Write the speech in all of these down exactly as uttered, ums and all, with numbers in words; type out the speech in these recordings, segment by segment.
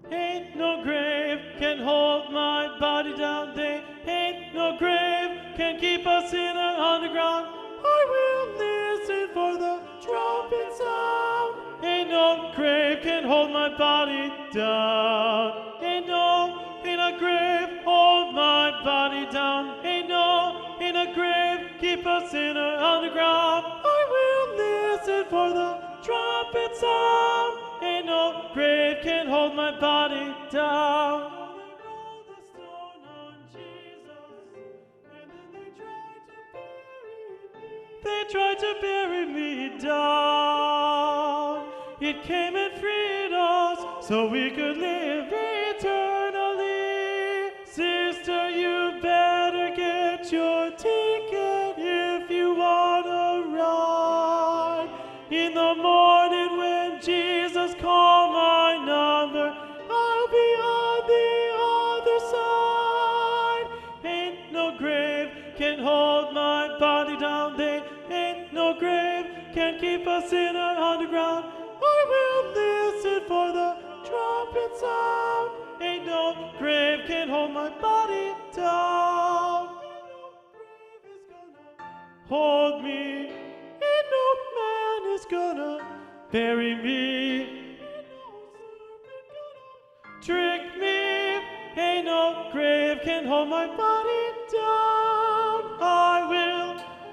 Ain't no grave can hold my body down. They ain't no grave can keep us in the underground. I will listen for the trumpet sound. Ain't no grave can hold my body down. Ain't no in a grave hold my body down. Ain't no in a grave keep us in the underground. I will listen for the trumpet sound. Ain't no grave can hold my body down. They rolled the stone on Jesus, and then they tried to bury me. They tried to bury me down. It came and freed us so we could live eternally. Sister, you better get your ticket if you wanna ride. In the morning when Jesus called my number, I'll be on the other side. Ain't no grave can hold my body down. They ain't no grave can keep us in our underground. I will listen for the trumpet sound. Ain't no grave can hold my body down. Ain't no grave is gonna hold me. Ain't no man is gonna bury me. Ain't no serpent gonna trick me. Ain't no grave can hold my body down. I will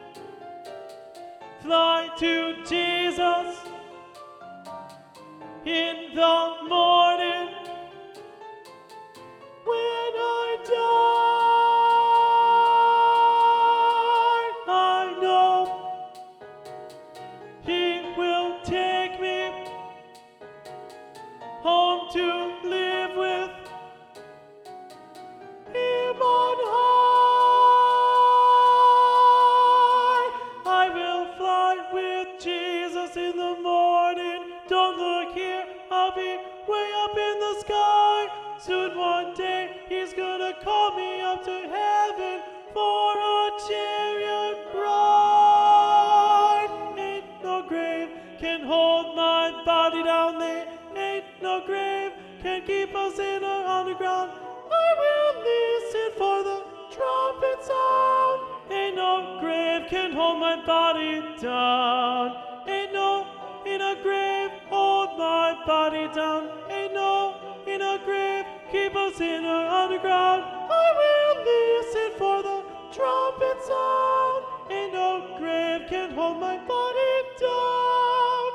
fly to Jesus in the morning when I die. I know He will take me home to live with Him on high. I will fly with Jesus in the morning. Don't look here, I'll be way up in the sky. Soon one day He's gonna call me up to heaven for a chariot ride. Ain't no grave can hold my body down. There ain't no grave can keep us in our underground. I will listen for the trumpet sound. Ain't no grave can hold my body down. Ain't no in a grave hold my body down. Ain't no in a grave keep us in our underground. I will listen for the trumpet sound. Ain't no grave can hold my body down.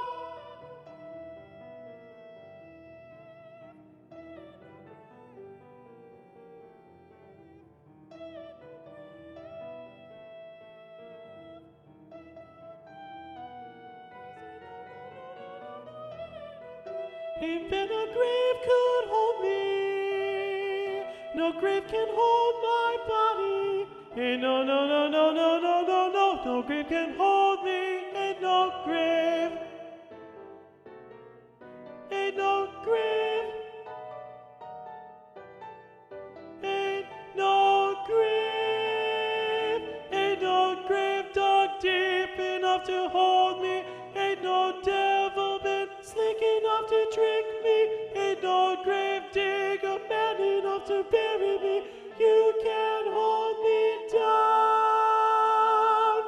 Ain't been a grave could hold me. No grave can hold my body. Ain't no, no, no, no, no, no, no, no. No grave can hold me. Ain't no grave. Ain't no grave. Ain't no grave. Ain't no grave dug deep enough to hold me. Ain't no devil been slick enough to trick me. Ain't no grave digger man enough to bury me. You can't hold me down.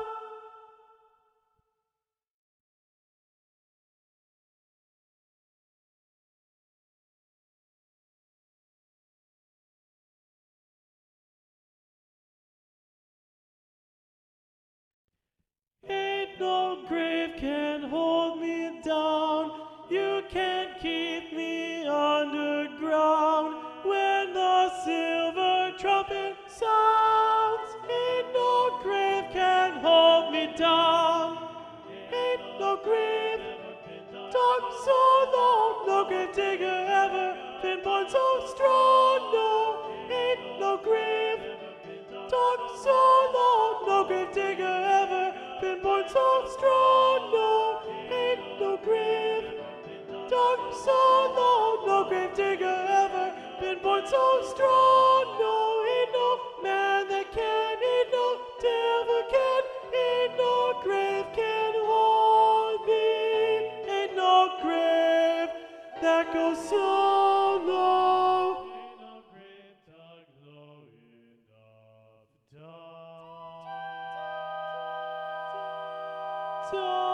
Ain't no grave can hold me down. You can't keep me underground. When the silver trumpet sounds, ain't no grave can hold me down. Ain't no grave dug so long, no grave digger ever been born so strong. No, ain't no grave dug so long, no grave digger ever been born so strong. No, ain't no grave dug so long, no grave digger ever been born so strong. No, ain't no man that can, ain't no devil can, ain't no grave can hold me. Ain't no grave that goes so long. time.